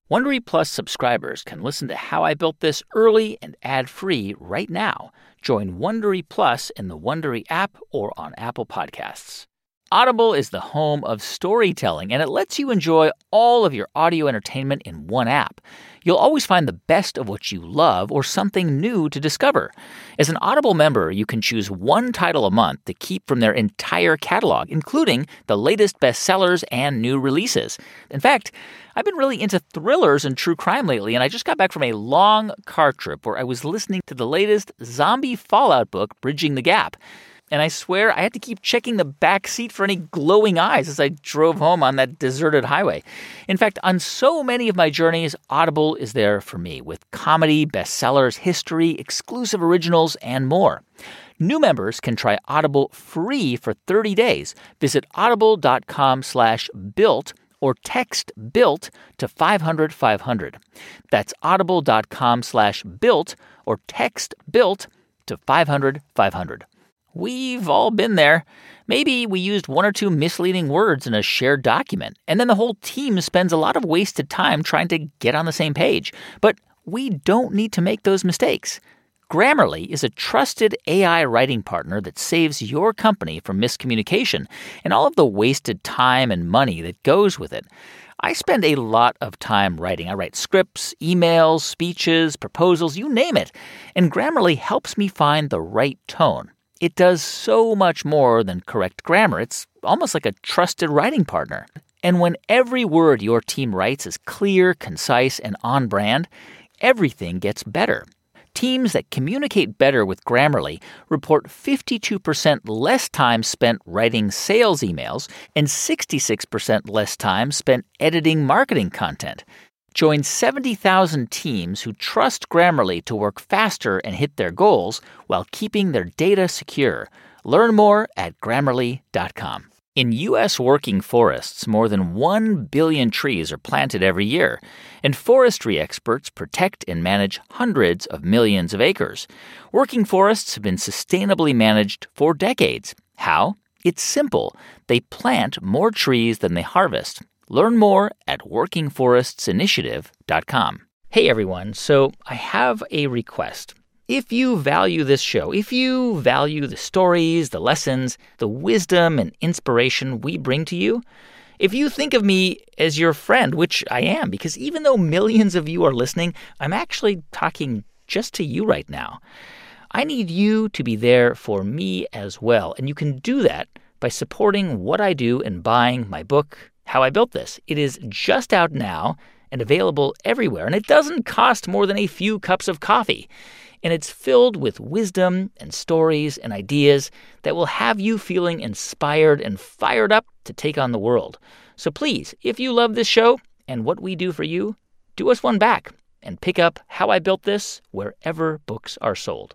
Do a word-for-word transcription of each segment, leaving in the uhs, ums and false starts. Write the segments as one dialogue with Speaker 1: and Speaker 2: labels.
Speaker 1: Wondery Plus subscribers can listen to How I Built This early and ad-free right now. Join Wondery Plus in the Wondery app or on Apple Podcasts. Audible is the home of storytelling, and it lets you enjoy all of your audio entertainment in one app. You'll always find the best of what you love or something new to discover. As an Audible member, you can choose one title a month to keep from their entire catalog, including the latest bestsellers and new releases. In fact, I've been really into thrillers and true crime lately, and I just got back from a long car trip where I was listening to the latest zombie Fallout book, Bridging the Gap. And I swear I had to keep checking the back seat for any glowing eyes as I drove home on that deserted highway. In fact, on so many of my journeys, Audible is there for me with comedy, bestsellers, history, exclusive originals, and more. New members can try Audible free for thirty days. Visit audible.com slash built or text BUILT to five hundred five hundred. That's audible.com slash built or text BUILT to five hundred five hundred. We've all been there. Maybe we used one or two misleading words in a shared document, and then the whole team spends a lot of wasted time trying to get on the same page. But we don't need to make those mistakes. Grammarly is a trusted A I writing partner that saves your company from miscommunication and all of the wasted time and money that goes with it. I spend a lot of time writing. I write scripts, emails, speeches, proposals, you name it. And Grammarly helps me find the right tone. It does so much more than correct grammar. It's almost like a trusted writing partner. And when every word your team writes is clear, concise, and on brand, everything gets better. Teams that communicate better with Grammarly report fifty-two percent less time spent writing sales emails and sixty-six percent less time spent editing marketing content. Join seventy thousand teams who trust Grammarly to work faster and hit their goals while keeping their data secure. Learn more at Grammarly dot com. In U S working forests, more than one billion trees are planted every year, and forestry experts protect and manage hundreds of millions of acres. Working forests have been sustainably managed for decades. How? It's simple. They plant more trees than they harvest. Learn more at working forests initiative dot com. Hey everyone, so I have a request. If you value this show, if you value the stories, the lessons, the wisdom and inspiration we bring to you, if you think of me as your friend, which I am, because even though millions of you are listening, I'm actually talking just to you right now. I need you to be there for me as well, and you can do that by supporting what I do and buying my book, How I Built This. It is just out now and available everywhere, and it doesn't cost more than a few cups of coffee. And it's filled with wisdom and stories and ideas that will have you feeling inspired and fired up to take on the world. So please, if you love this show and what we do for you, do us one back and pick up How I Built This wherever books are sold.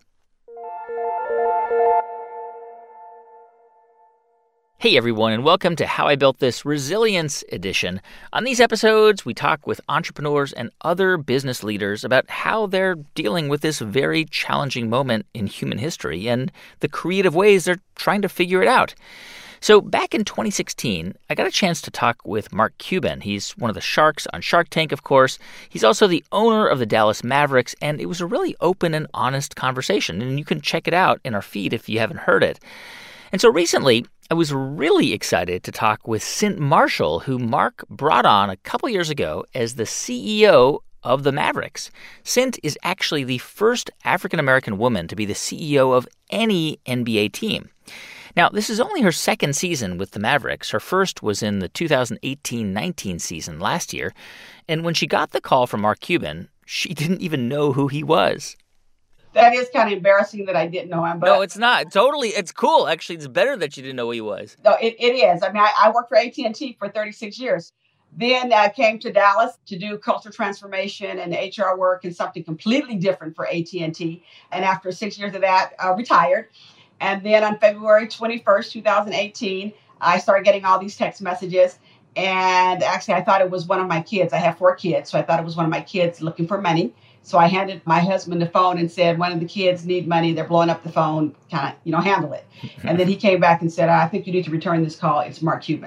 Speaker 1: Hey everyone, and welcome to How I Built This Resilience Edition. On these episodes, we talk with entrepreneurs and other business leaders about how they're dealing with this very challenging moment in human history and the creative ways they're trying to figure it out. So back in twenty sixteen, I got a chance to talk with Mark Cuban. He's one of the sharks on Shark Tank, of course. He's also the owner of the Dallas Mavericks, and it was a really open and honest conversation. And you can check it out in our feed if you haven't heard it. And so recently, I was really excited to talk with Cint Marshall, who Mark brought on a couple years ago as the C E O of the Mavericks. Cint is actually the first African-American woman to be the C E O of any N B A team. Now, this is only her second season with the Mavericks. Her first was in the two thousand eighteen nineteen season last year. And when she got the call from Mark Cuban, she didn't even know who he was.
Speaker 2: That is kind of embarrassing that I didn't know him. But
Speaker 1: no, it's not. Totally. It's cool. Actually, it's better that you didn't know who he was.
Speaker 2: No, it, it is. I mean, I, I worked for A T and T for thirty-six years. Then I came to Dallas to do culture transformation and H R work and something completely different for A T and T. And after six years of that, uh, retired. And then on February twenty-first, twenty eighteen, I started getting all these text messages. And actually, I thought it was one of my kids. I have four kids, so I thought it was one of my kids looking for money. So I handed my husband the phone and said, one of the kids need money. They're blowing up the phone. Kind of, you know, handle it. And then he came back and said, I think you need to return this call. It's Mark Cuban.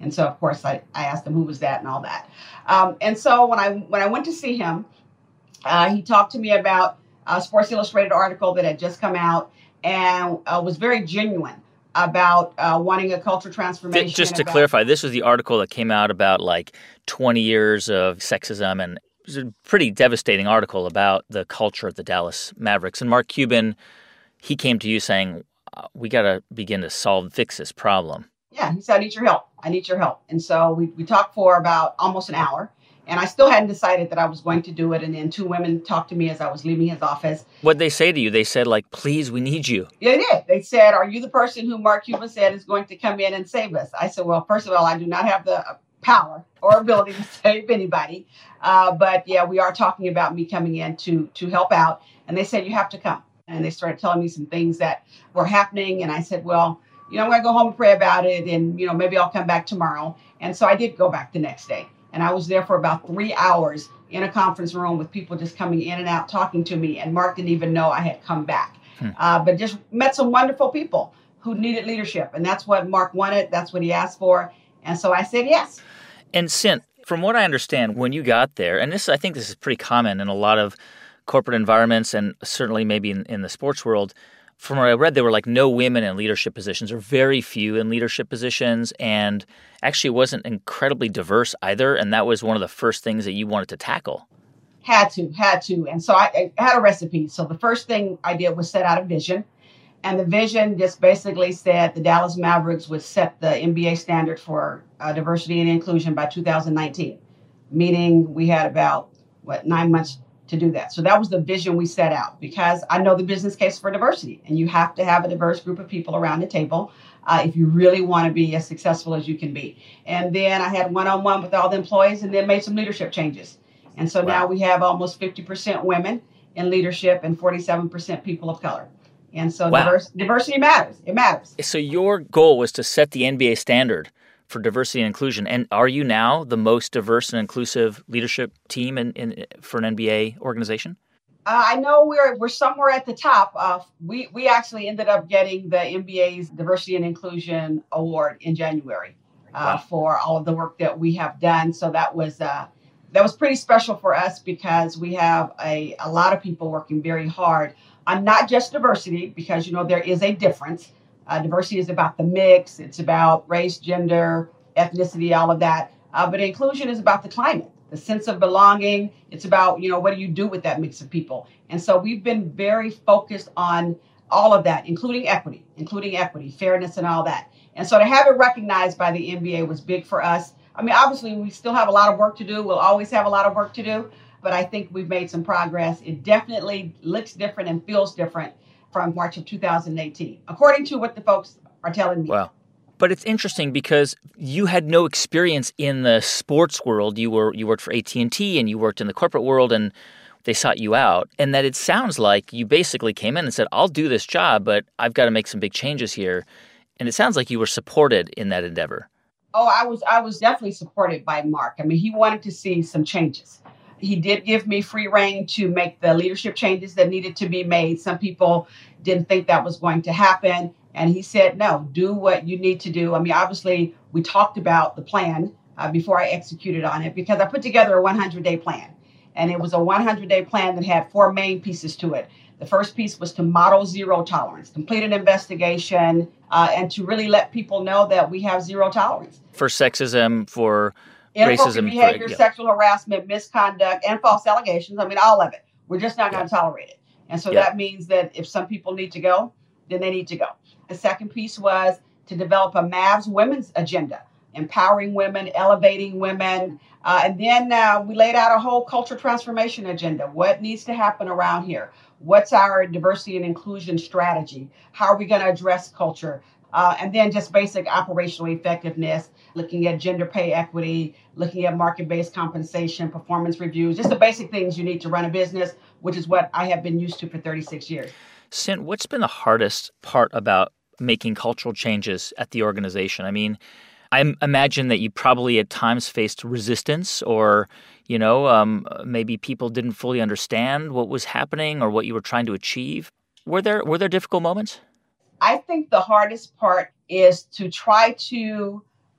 Speaker 2: And so, of course, I, I asked him who was that and all that. Um, and so when I when I went to see him, uh, he talked to me about a Sports Illustrated article that had just come out and uh, was very genuine about uh, wanting a culture transformation.
Speaker 1: Just to
Speaker 2: about-
Speaker 1: clarify, this was the article that came out about like twenty years of sexism, and it was a pretty devastating article about the culture at the Dallas Mavericks. And Mark Cuban, he came to you saying, uh, we got to begin to solve, fix this problem.
Speaker 2: Yeah, he said, I need your help. I need your help. And so we, we talked for about almost an hour. And I still hadn't decided that I was going to do it. And then two women talked to me as I was leaving his office.
Speaker 1: What'd they say to you? They said, like, please, we need you.
Speaker 2: Yeah, they did. They said, are you the person who Mark Cuban said is going to come in and save us? I said, well, first of all, I do not have the power or ability to save anybody. Uh, but yeah, we are talking about me coming in to, to help out. And they said, you have to come. And they started telling me some things that were happening. And I said, well, you know, I'm going to go home and pray about it. And, you know, maybe I'll come back tomorrow. And so I did go back the next day. And I was there for about three hours in a conference room with people just coming in and out, talking to me. And Mark didn't even know I had come back. Hmm. Uh, but just met some wonderful people who needed leadership. And that's what Mark wanted. That's what he asked for. And so I said yes.
Speaker 1: And Cint, from what I understand, when you got there, and this, I think this is pretty common in a lot of corporate environments and certainly maybe in, in the sports world, from what I read, there were like no women in leadership positions or very few in leadership positions. And actually it wasn't incredibly diverse either. And that was one of the first things that you wanted to tackle.
Speaker 2: Had to, had to. And so I, I had a recipe. So the first thing I did was set out a vision. And the vision just basically said the Dallas Mavericks would set the N B A standard for uh, diversity and inclusion by two thousand nineteen. Meaning we had about, what, nine months to do that. So that was the vision we set out, because I know the business case for diversity, and you have to have a diverse group of people around the table uh, if you really want to be as successful as you can be. And then I had one-on-one with all the employees and then made some leadership changes. And so wow. Now we have almost fifty percent women in leadership and forty-seven percent people of color. And so
Speaker 1: wow.
Speaker 2: diverse, diversity matters. It matters.
Speaker 1: So your goal was to set the N B A standard for diversity and inclusion. And are you now the most diverse and inclusive leadership team in, in for an N B A organization?
Speaker 2: Uh, I know we're we're somewhere at the top. Uh, we we actually ended up getting the N B A's Diversity and Inclusion Award in January uh, wow. for all of the work that we have done. So that was uh, that was pretty special for us, because we have a, a lot of people working very hard on not just diversity, because, you know, there is a difference. Uh, diversity is about the mix. It's about race, gender, ethnicity, all of that. Uh, but inclusion is about the climate, the sense of belonging. It's about, you know, what do you do with that mix of people? And so we've been very focused on all of that, including equity, including equity, fairness, and all that. And so to have it recognized by the N B A was big for us. I mean, obviously, we still have a lot of work to do. We'll always have a lot of work to do. But I think we've made some progress. It definitely looks different and feels different from March of two thousand eighteen, according to what the folks are telling me.
Speaker 1: Wow. But it's interesting because you had no experience in the sports world. You were you worked for A T and T and you worked in the corporate world, and they sought you out. And that it sounds like you basically came in and said, I'll do this job, but I've got to make some big changes here. And it sounds like you were supported in that endeavor.
Speaker 2: Oh, I was I was definitely supported by Mark. I mean, he wanted to see some changes. He did give me free rein to make the leadership changes that needed to be made. Some people didn't think that was going to happen. And he said, no, do what you need to do. I mean, obviously, we talked about the plan uh, before I executed on it, because I put together a hundred-day plan. And it was a hundred-day plan that had four main pieces to it. The first piece was to model zero tolerance, complete an investigation, uh, and to really let people know that we have zero tolerance.
Speaker 1: For sexism, for
Speaker 2: Inappropriate
Speaker 1: racism,
Speaker 2: behavior,
Speaker 1: for, yeah.
Speaker 2: sexual harassment, misconduct, and false allegations. I mean, all of it. We're just not going to yeah. tolerate it. And so yeah. that means that if some people need to go, then they need to go. The second piece was to develop a Mavs women's agenda, empowering women, elevating women. Uh, and then uh, we laid out a whole culture transformation agenda. What needs to happen around here? What's our diversity and inclusion strategy? How are we going to address culture? Uh, and then just basic operational effectiveness, looking at gender pay equity, looking at market-based compensation, performance reviews, just the basic things you need to run a business, which is what I have been used to for thirty-six years.
Speaker 1: Cint, what's been the hardest part about making cultural changes at the organization? I mean, I imagine that you probably at times faced resistance, or, you know, um, maybe people didn't fully understand what was happening or what you were trying to achieve. Were there were there difficult moments?
Speaker 2: I think the hardest part is to try to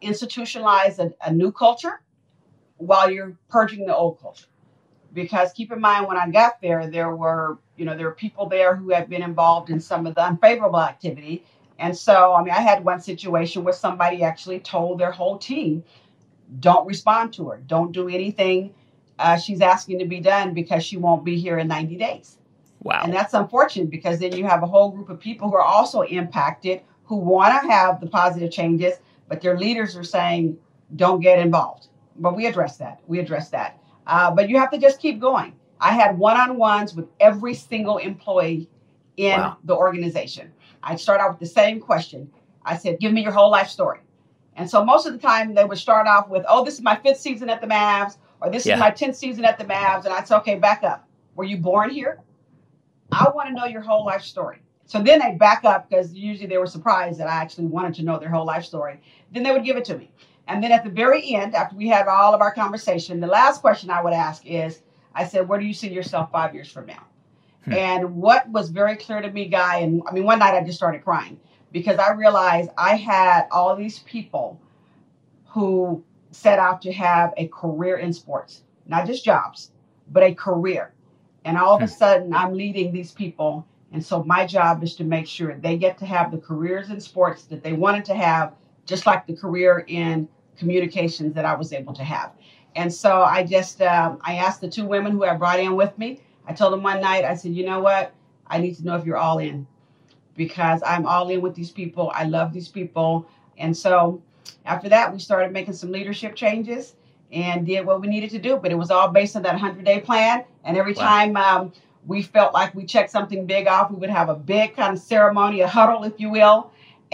Speaker 2: institutionalize a, a new culture while you're purging the old culture. Because keep in mind, when I got there, there were, you know, there were people there who had been involved in some of the unfavorable activity. And so, I mean, I had one situation where somebody actually told their whole team, don't respond to her. Don't do anything uh, she's asking to be done because she won't be here in ninety days.
Speaker 1: Wow.
Speaker 2: And that's unfortunate because then you have a whole group of people who are also impacted, who want to have the positive changes, but their leaders are saying, don't get involved. But we address that. We address that. Uh, but you have to just keep going. I had one-on-ones with every single employee in
Speaker 1: Wow.
Speaker 2: the organization. I'd start out with the same question. I said, give me your whole life story. And so most of the time they would start off with, oh, this is my fifth season at the Mavs, or this
Speaker 1: Yeah.
Speaker 2: is my tenth season at the Mavs. And I'd say, okay, back up. Were you born here? I want to know your whole life story. So then they'd back up because usually they were surprised that I actually wanted to know their whole life story. Then they would give it to me. And then at the very end, after we had all of our conversation, the last question I would ask is, I said, where do you see yourself five years from now? Hmm. And what was very clear to me, Guy, and I mean, one night I just started crying because I realized I had all these people who set out to have a career in sports, not just jobs, but a career. And all of a sudden I'm leading these people. And so my job is to make sure they get to have the careers in sports that they wanted to have, just like the career in communications that I was able to have. And so I just, um, I asked the two women who I brought in with me, I told them one night, I said, you know what? I need to know if you're all in because I'm all in with these people. I love these people. And so after that, we started making some leadership changes and did what we needed to do. But it was all based on that hundred-day plan. And every wow. time um, we felt like we checked something big off, we would have a big kind of ceremony, a huddle, if you will,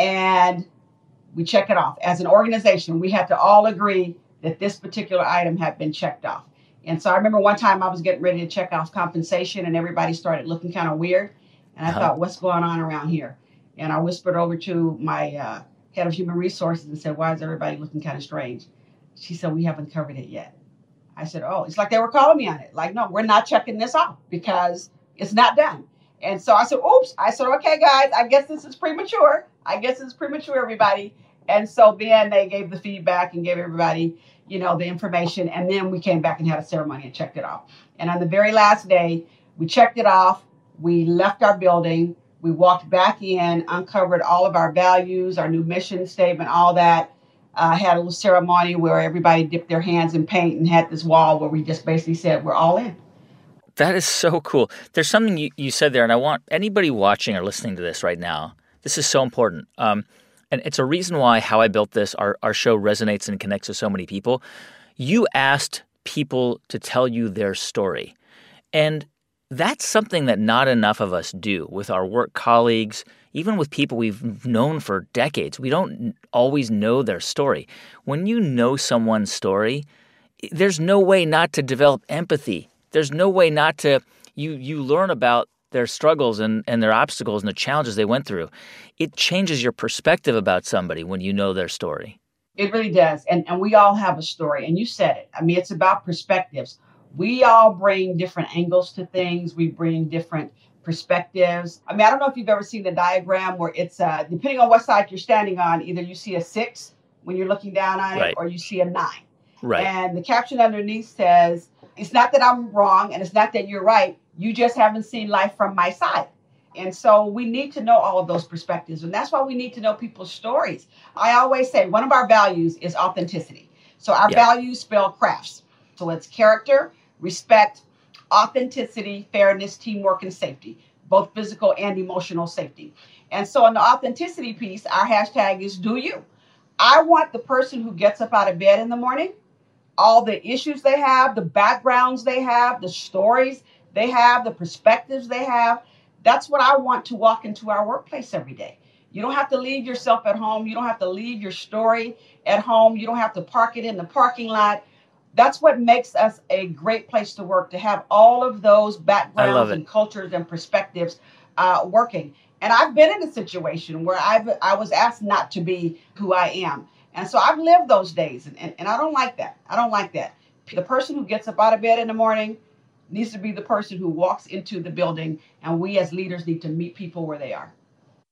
Speaker 2: and we check it off. As an organization, we had to all agree that this particular item had been checked off. And so I remember one time I was getting ready to check off compensation and everybody started looking kind of weird. And I uh-huh. thought, what's going on around here? And I whispered over to my uh, head of human resources and said, why is everybody looking kind of strange? She said, we haven't covered it yet. I said, oh, it's like they were calling me on it. Like, no, we're not checking this off because it's not done. And so I said, oops. I said, okay, guys, I guess this is premature. I guess it's premature, everybody. And so then they gave the feedback and gave everybody, you know, the information. And then we came back and had a ceremony and checked it off. And on the very last day, we checked it off. We left our building. We walked back in, uncovered all of our values, our new mission statement, all that. Uh, had a little ceremony where everybody dipped their hands in paint and had this wall where we just basically said, we're all in.
Speaker 1: That is so cool. There's something you, you said there, and I want anybody watching or listening to this right now, this is so important. Um, and it's a reason why How I Built This, our, our show resonates and connects with so many people. You asked people to tell you their story. And that's something that not enough of us do with our work colleagues, even with people we've known for decades. We don't always know their story. When you know someone's story, there's no way not to develop empathy. There's no way not to, you you learn about their struggles and, and their obstacles and the challenges they went through. It changes your perspective about somebody when you know their story.
Speaker 2: It really does. And, and we all have a story. And you said it. I mean, it's about perspectives. We all bring different angles to things. We bring different perspectives. I mean, I don't know if you've ever seen the diagram where it's, uh, depending on what side you're standing on, either you see a six when you're looking down on
Speaker 1: right.
Speaker 2: it or you see a nine.
Speaker 1: Right.
Speaker 2: And the caption underneath says, it's not that I'm wrong and it's not that you're right. You just haven't seen life from my side. And so we need to know all of those perspectives. And that's why we need to know people's stories. I always say one of our values is authenticity. So our yeah. values spell crafts. So it's character, respect, authenticity, fairness, teamwork, and safety, both physical and emotional safety. And so in the authenticity piece, our hashtag is do you. I want the person who gets up out of bed in the morning, all the issues they have, the backgrounds they have, the stories they have, the perspectives they have. That's what I want to walk into our workplace every day. You don't have to leave yourself at home. You don't have to leave your story at home. You don't have to park it in the parking lot. That's what makes us a great place to work, to have all of those backgrounds and cultures and perspectives uh, working. And I've been in a situation where I've, I was asked not to be who I am. And so I've lived those days, and, and, and I don't like that. I don't like that. The person who gets up out of bed in the morning needs to be the person who walks into the building, and we as leaders need to meet people where they are.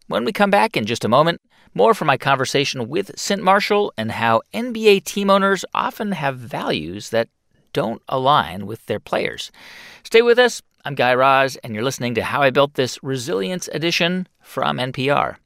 Speaker 1: When we come back in just a moment, more from my conversation with Cint Marshall and how N B A team owners often have values that don't align with their players. Stay with us. I'm Guy Raz, and you're listening to How I Built This Resilience Edition from N P R.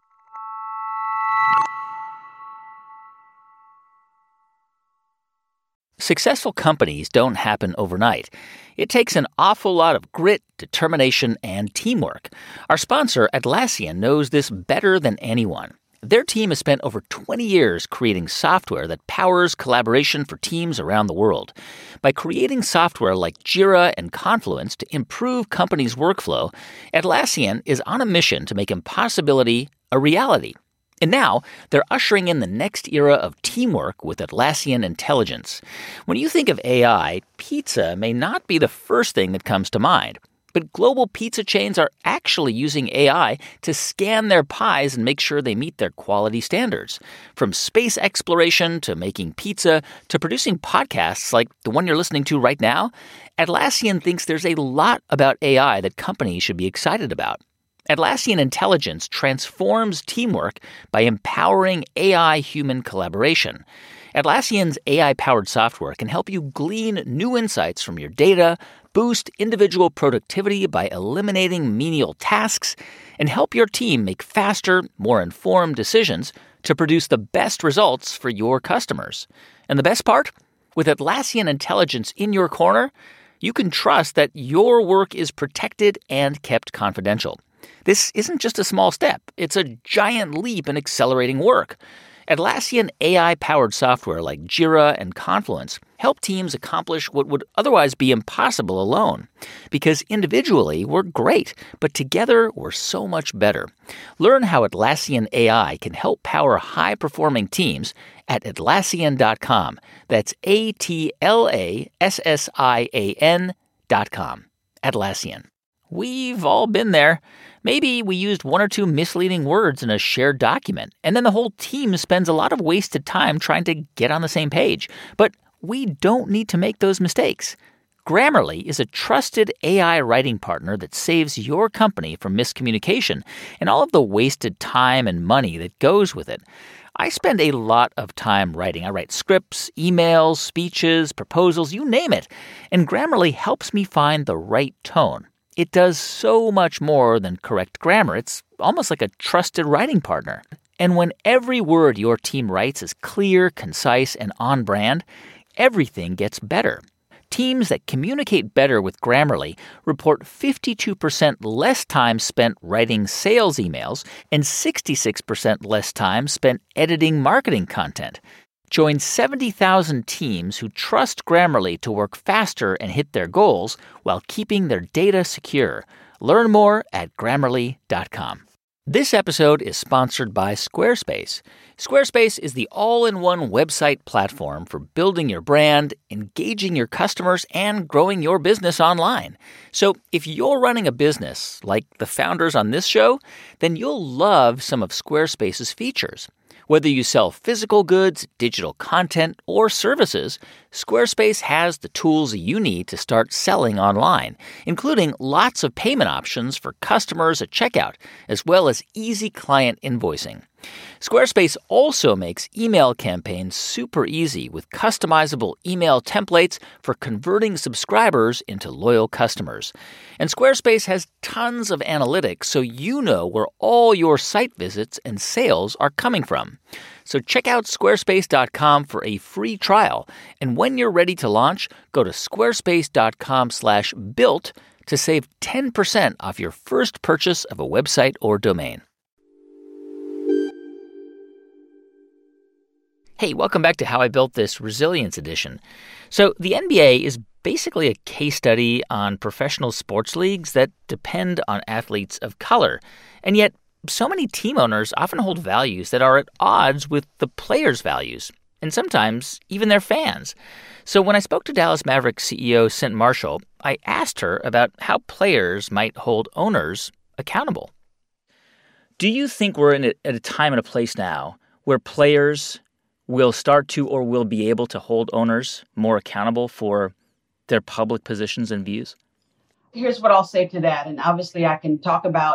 Speaker 1: Successful companies don't happen overnight. It takes an awful lot of grit, determination, and teamwork. Our sponsor, Atlassian, knows this better than anyone. Their team has spent over twenty years creating software that powers collaboration for teams around the world. By creating software like Jira and Confluence to improve companies' workflow, Atlassian is on a mission to make impossibility a reality. And now, they're ushering in the next era of teamwork with Atlassian Intelligence. When you think of A I, pizza may not be the first thing that comes to mind. But global pizza chains are actually using A I to scan their pies and make sure they meet their quality standards. From space exploration to making pizza to producing podcasts like the one you're listening to right now, Atlassian thinks there's a lot about A I that companies should be excited about. Atlassian Intelligence transforms teamwork by empowering A I-human collaboration. Atlassian's A I-powered software can help you glean new insights from your data, boost individual productivity by eliminating menial tasks, and help your team make faster, more informed decisions to produce the best results for your customers. And the best part? With Atlassian Intelligence in your corner, you can trust that your work is protected and kept confidential. This isn't just a small step. It's a giant leap in accelerating work. Atlassian A I-powered software like Jira and Confluence help teams accomplish what would otherwise be impossible alone. Because individually, we're great, but together, we're so much better. Learn how Atlassian A I can help power high-performing teams at Atlassian dot com. That's A T L A S S I A N dot com. Atlassian. We've all been there. Maybe we used one or two misleading words in a shared document, and then the whole team spends a lot of wasted time trying to get on the same page. But we don't need to make those mistakes. Grammarly is a trusted A I writing partner that saves your company from miscommunication and all of the wasted time and money that goes with it. I spend a lot of time writing. I write scripts, emails, speeches, proposals, you name it. And Grammarly helps me find the right tone. It does so much more than correct grammar. It's almost like a trusted writing partner. And when every word your team writes is clear, concise, and on brand, everything gets better. Teams that communicate better with Grammarly report fifty-two percent less time spent writing sales emails and sixty-six percent less time spent editing marketing content. Join seventy thousand teams who trust Grammarly to work faster and hit their goals while keeping their data secure. Learn more at Grammarly dot com. This episode is sponsored by Squarespace. Squarespace is the all-in-one website platform for building your brand, engaging your customers, and growing your business online. So if you're running a business like the founders on this show, then you'll love some of Squarespace's features. Whether you sell physical goods, digital content, or services, Squarespace has the tools you need to start selling online, including lots of payment options for customers at checkout, as well as easy client invoicing. Squarespace also makes email campaigns super easy with customizable email templates for converting subscribers into loyal customers. And Squarespace has tons of analytics so you know where all your site visits and sales are coming from. So check out squarespace dot com for a free trial. And when you're ready to launch, go to squarespace dot com slash built to save ten percent off your first purchase of a website or domain. Hey, welcome back to How I Built This Resilience Edition. So the N B A is basically a case study on professional sports leagues that depend on athletes of color. And yet, so many team owners often hold values that are at odds with the players' values, and sometimes even their fans. So when I spoke to Dallas Mavericks C E O Cint Marshall, I asked her about how players might hold owners accountable. Do you think we're in a, at a time and a place now where players will start to or will be able to hold owners more accountable for their public positions and views?
Speaker 2: Here's what I'll say to that. And obviously I can talk about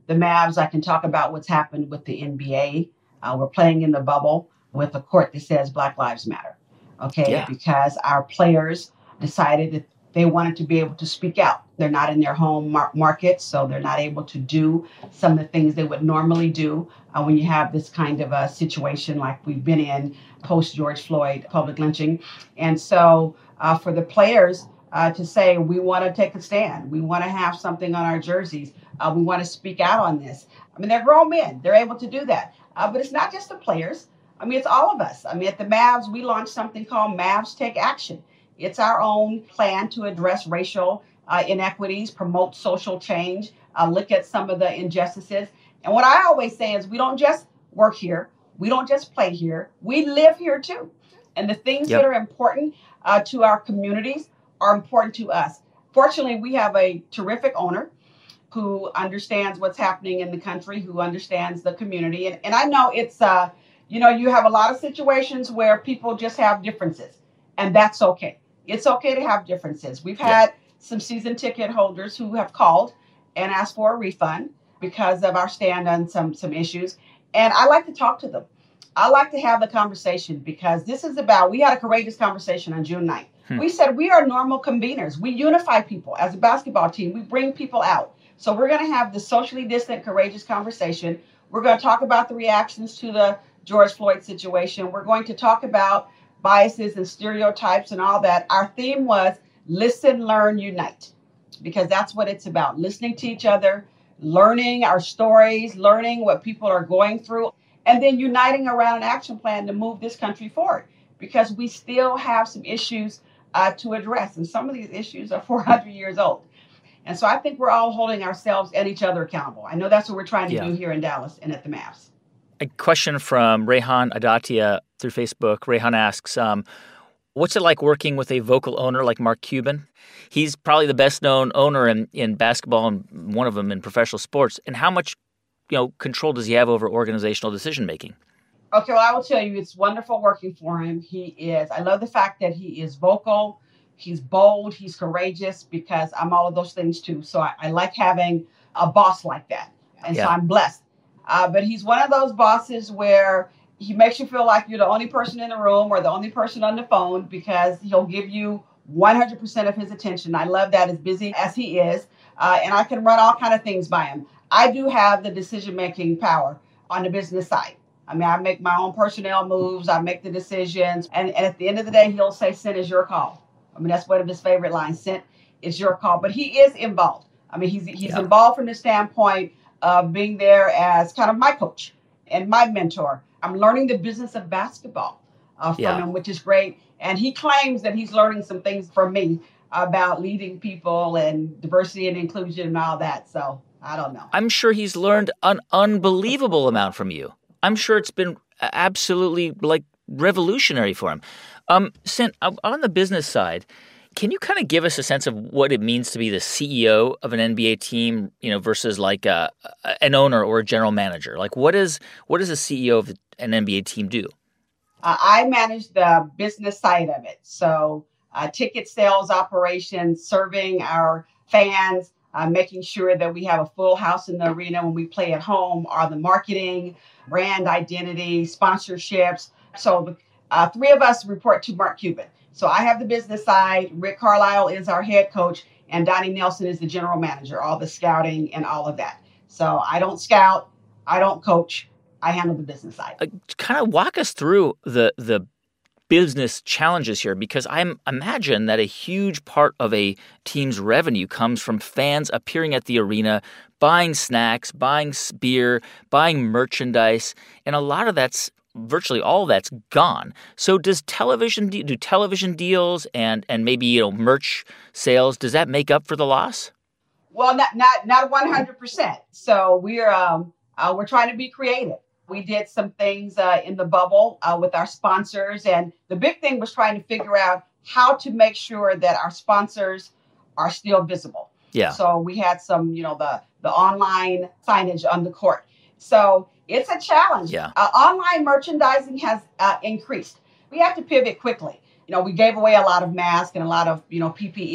Speaker 2: the Mavs, I can talk about what's happened with the N B A. Uh, we're playing in the bubble with a court that says Black Lives Matter. Okay,
Speaker 1: Yeah.
Speaker 2: because our players decided that they wanted to be able to speak out. They're not in their home mar- market, so they're not able to do some of the things they would normally do uh, when you have this kind of a situation like we've been in post George Floyd public lynching. And so uh, for the players uh, to say, we want to take a stand, we want to have something on our jerseys, uh, we want to speak out on this. I mean, they're grown men, they're able to do that. Uh, but it's not just the players. I mean, it's all of us. I mean, at the Mavs, we launched something called Mavs Take Action. It's our own plan to address racial uh, inequities, promote social change, uh, look at some of the injustices. And what I always say is we don't just work here. We don't just play here. We live here too. And the things
Speaker 1: Yep.
Speaker 2: that are important uh, to our communities are important to us. Fortunately, we have a terrific owner who understands what's happening in the country, who understands the community. And, and I know it's, uh, you know, you have a lot of situations where people just have differences, and that's okay. It's okay to have differences. We've had yeah. some season ticket holders who have called and asked for a refund because of our stand on some, some issues. And I like to talk to them. I like to have the conversation because this is about, we had a courageous conversation on June ninth. Hmm. We said we are normal conveners. We unify people as a basketball team. We bring people out. So we're going to have the socially distant, courageous conversation. We're going to talk about the reactions to the George Floyd situation. We're going to talk about biases and stereotypes and all that. Our theme was listen, learn, unite, because that's what it's about. Listening to each other, learning our stories, learning what people are going through, and then uniting around an action plan to move this country forward, because we still have some issues uh, to address. And some of these issues are four hundred years old. And so I think we're all holding ourselves and each other accountable. I know that's what we're trying to yeah. do here in Dallas and at the Mavs.
Speaker 1: A question from Rehan Adatia through Facebook. Rehan asks, um, what's it like working with a vocal owner like Mark Cuban? He's probably the best known owner in, in basketball and one of them in professional sports. And how much you know, control does he have over organizational decision making?
Speaker 2: Okay, well, I will tell you, it's wonderful working for him. He is. I love the fact that he is vocal. He's bold. He's courageous, because I'm all of those things too. So I, I like having a boss like that. And yeah. so I'm blessed. Uh, but he's one of those bosses where he makes you feel like you're the only person in the room or the only person on the phone, because he'll give you one hundred percent of his attention. I love that, as busy as he is. Uh, and I can run all kind of things by him. I do have the decision-making power on the business side. I mean, I make my own personnel moves. I make the decisions. And, and at the end of the day, he'll say, Cent, is your call. I mean, that's one of his favorite lines. Cent, is your call. But he is involved. I mean, he's he's yeah. involved from the standpoint of being there as kind of my coach and my mentor. I'm learning the business of basketball uh, from yeah. him, which is great. And he claims that he's learning some things from me about leading people and diversity and inclusion and all that. So I don't know.
Speaker 1: I'm sure he's learned an unbelievable amount from you. I'm sure it's been absolutely like revolutionary for him. Um, Cent, on the business side, can you kind of give us a sense of what it means to be the C E O of an N B A team, you know, versus like a, an owner or a general manager? Like, what is what does a C E O of an N B A team do?
Speaker 2: Uh, I manage the business side of it. So uh, ticket sales operations, serving our fans, uh, making sure that we have a full house in the arena when we play at home, are the marketing, brand identity, sponsorships. So uh, three of us report to Mark Cuban. So I have the business side. Rick Carlisle is our head coach, and Donnie Nelson is the general manager, all the scouting and all of that. So I don't scout. I don't coach. I handle the business side.
Speaker 1: Uh, kind of walk us through the the business challenges here, because I imagine that a huge part of a team's revenue comes from fans appearing at the arena, buying snacks, buying beer, buying merchandise, and a lot of that's virtually all that's gone. So does television do television deals and and maybe you know merch sales, does that make up for the loss?
Speaker 2: Well, not not not one hundred percent. So we're um uh, we're trying to be creative. We did some things uh, in the bubble uh, with our sponsors. And the big thing was trying to figure out how to make sure that our sponsors are still visible.
Speaker 1: Yeah.
Speaker 2: So we had some, you know, the, the online signage on the court. So it's a challenge.
Speaker 1: Yeah.
Speaker 2: Uh, online merchandising has uh, increased. We have to pivot quickly. You know, we gave away a lot of masks and a lot of, you know, P P E,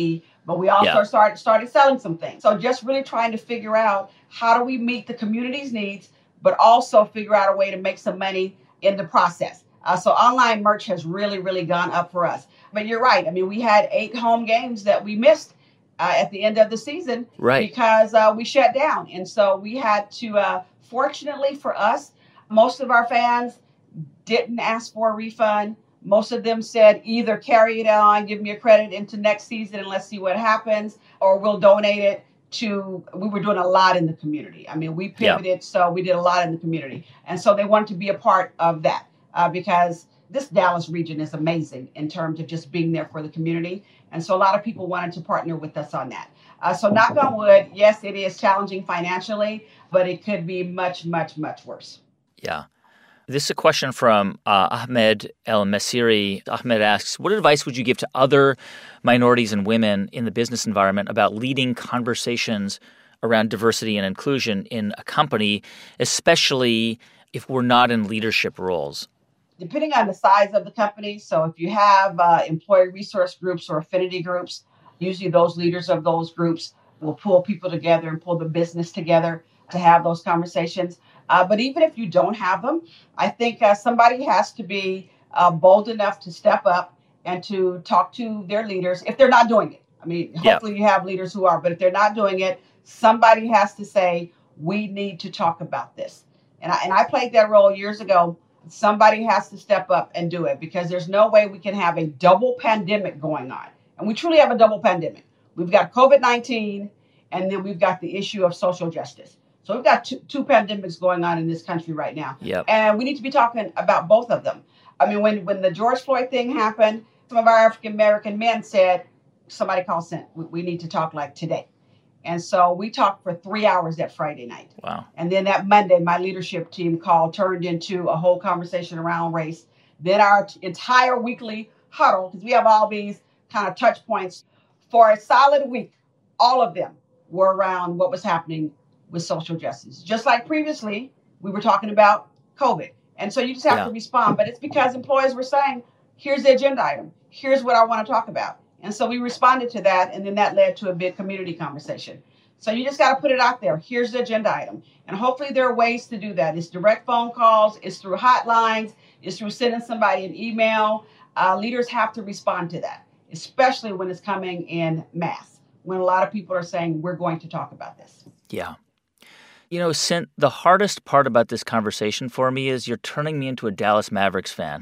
Speaker 2: but we also
Speaker 1: Yeah.
Speaker 2: started started selling some things. So just really trying to figure out how do we meet the community's needs, but also figure out a way to make some money in the process. Uh, so online merch has really, really gone up for us. But you're right. I mean, we had eight home games that we missed uh, at the end of the season
Speaker 1: Right.
Speaker 2: because uh, we shut down. And so we had to, uh, fortunately for us, most of our fans didn't ask for a refund. Most of them said either carry it on, give me a credit into next season and let's see what happens, or we'll donate it to, we were doing a lot in the community. I mean, we pivoted, yeah. so we did a lot in the community. And so they wanted to be a part of that uh, because this Dallas region is amazing in terms of just being there for the community. And so a lot of people wanted to partner with us on that. Uh, so knock on wood, yes, it is challenging financially, but it could be much, much, much worse.
Speaker 1: Yeah. This is a question from uh, Ahmed El Mesiri. Ahmed asks, what advice would you give to other minorities and women in the business environment about leading conversations around diversity and inclusion in a company, especially if we're not in leadership roles?
Speaker 2: Depending on the size of the company, so if you have uh, employee resource groups or affinity groups, usually those leaders of those groups will pull people together and pull the business together to have those conversations. Uh, but even if you don't have them, I think uh, somebody has to be uh, bold enough to step up and to talk to their leaders if they're not doing it. I mean, hopefully yeah. you have leaders who are, but if they're not doing it, somebody has to say, we need to talk about this. And I, and I played that role years ago. Somebody has to step up and do it because there's no way we can have a double pandemic going on. And we truly have a double pandemic. We've got COVID nineteen, and then we've got the issue of social justice. So we've got two, two pandemics going on in this country right now.
Speaker 1: Yep.
Speaker 2: And we need to be talking about both of them. I mean, when, when the George Floyd thing happened, some of our African-American men said, somebody call Cent. We, we need to talk like today. And so we talked for three hours that Friday night.
Speaker 1: Wow.
Speaker 2: And then that Monday, my leadership team call turned into a whole conversation around race. Then our t- entire weekly huddle, because we have all these kind of touch points for a solid week, all of them were around what was happening with social justice. Just like previously, we were talking about COVID. And so you just have yeah. to respond. But it's because employees were saying, here's the agenda item. Here's what I want to talk about. And so we responded to that. And then that led to a big community conversation. So you just got to put it out there. Here's the agenda item. And hopefully there are ways to do that. It's direct phone calls. It's through hotlines. It's through sending somebody an email. Uh, leaders have to respond to that, especially when it's coming in mass, when a lot of people are saying, we're going to talk about this.
Speaker 1: Yeah. You know, Cent, the hardest part about this conversation for me is you're turning me into a Dallas Mavericks fan.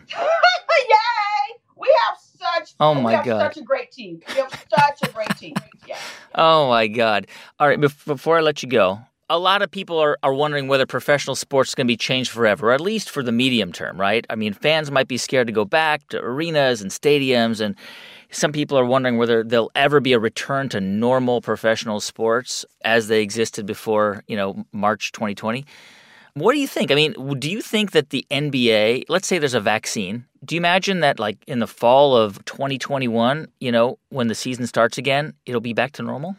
Speaker 2: Yay! We have such,
Speaker 1: oh my
Speaker 2: we have
Speaker 1: God.
Speaker 2: such a great team. We have such a great team. Yeah.
Speaker 1: Oh, my God. All right, before I let you go, a lot of people are, are wondering whether professional sports is going to be changed forever, or at least for the medium term, right? I mean, fans might be scared to go back to arenas and stadiums, and some people are wondering whether there'll ever be a return to normal professional sports as they existed before, you know, March twenty twenty. What do you think? I mean, do you think that the N B A, let's say there's a vaccine, do you imagine that like in the fall of twenty twenty-one, you know, when the season starts again, it'll be back to normal?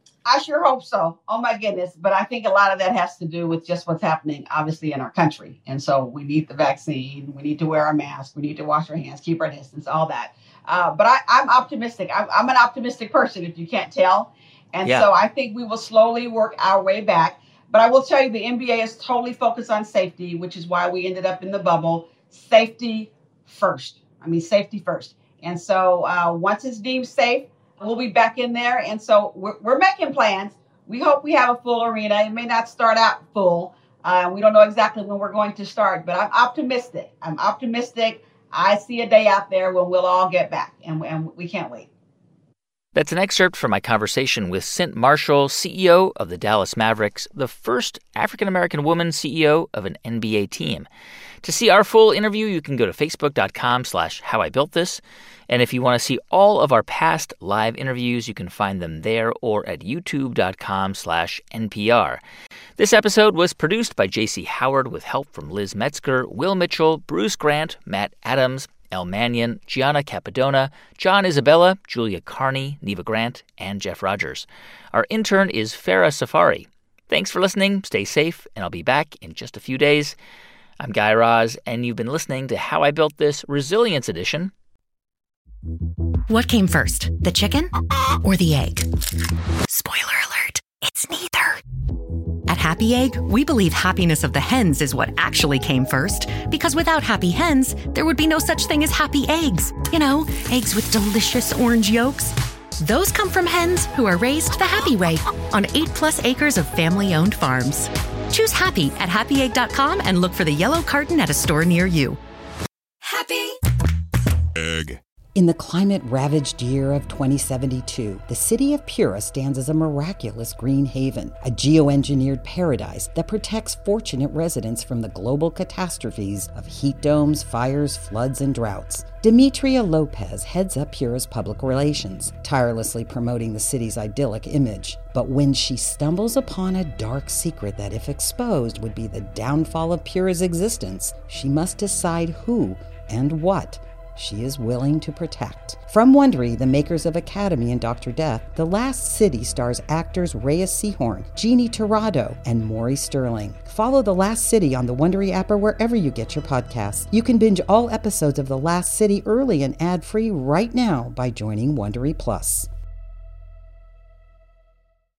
Speaker 2: I sure hope so. Oh, my goodness. But I think a lot of that has to do with just what's happening, obviously, in our country. And so we need the vaccine. We need to wear our mask. We need to wash our hands, keep our distance, all that. Uh, but I, I'm optimistic. I'm, I'm an optimistic person, if you can't tell. And yeah. so I think we will slowly work our way back. But I will tell you, the N B A is totally focused on safety, which is why we ended up in the bubble. Safety first. I mean, safety first. And so uh, once it's deemed safe, we'll be back in there. And so we're, we're making plans. We hope we have a full arena. It may not start out full. Uh, we don't know exactly when we're going to start, but I'm optimistic. I'm optimistic. I see a day out there when we'll all get back, and, and we can't wait.
Speaker 1: That's an excerpt from my conversation with Cent Marshall, C E O of the Dallas Mavericks, the first African-American woman C E O of an N B A team. To see our full interview, you can go to facebook.com slash how I built this. And if you want to see all of our past live interviews, you can find them there or at youtube.com slash NPR. This episode was produced by J C Howard with help from Liz Metzger, Will Mitchell, Bruce Grant, Matt Adams, Elle Mannion, Gianna Capadona, John Isabella, Julia Carney, Neva Grant, and Jeff Rogers. Our intern is Farah Safari. Thanks for listening. Stay safe, and I'll be back in just a few days. I'm Guy Raz, and you've been listening to How I Built This Resilience Edition.
Speaker 3: What came first, the chicken or the egg? Spoiler alert, it's neither. At Happy Egg, we believe happiness of the hens is what actually came first, because without happy hens, there would be no such thing as happy eggs. You know, eggs with delicious orange yolks. Those come from hens who are raised the happy way on eight plus acres of family-owned farms. Choose happy at happy egg dot com and look for the yellow carton at a store near you.
Speaker 4: Happy
Speaker 5: Egg.
Speaker 6: In the climate-ravaged year of twenty seventy-two, the city of Pura stands as a miraculous green haven, a geoengineered paradise that protects fortunate residents from the global catastrophes of heat domes, fires, floods, and droughts. Demetria Lopez heads up Pura's public relations, tirelessly promoting the city's idyllic image. But when she stumbles upon a dark secret that, if exposed, would be the downfall of Pura's existence, she must decide who and what she is willing to protect. From Wondery, the makers of Academy and Doctor Death, The Last City stars actors Reyes Sehorn, Jeannie Torrado, and Maury Sterling. Follow The Last City on the Wondery app or wherever you get your podcasts. You can binge all episodes of The Last City early and ad-free right now by joining Wondery Plus.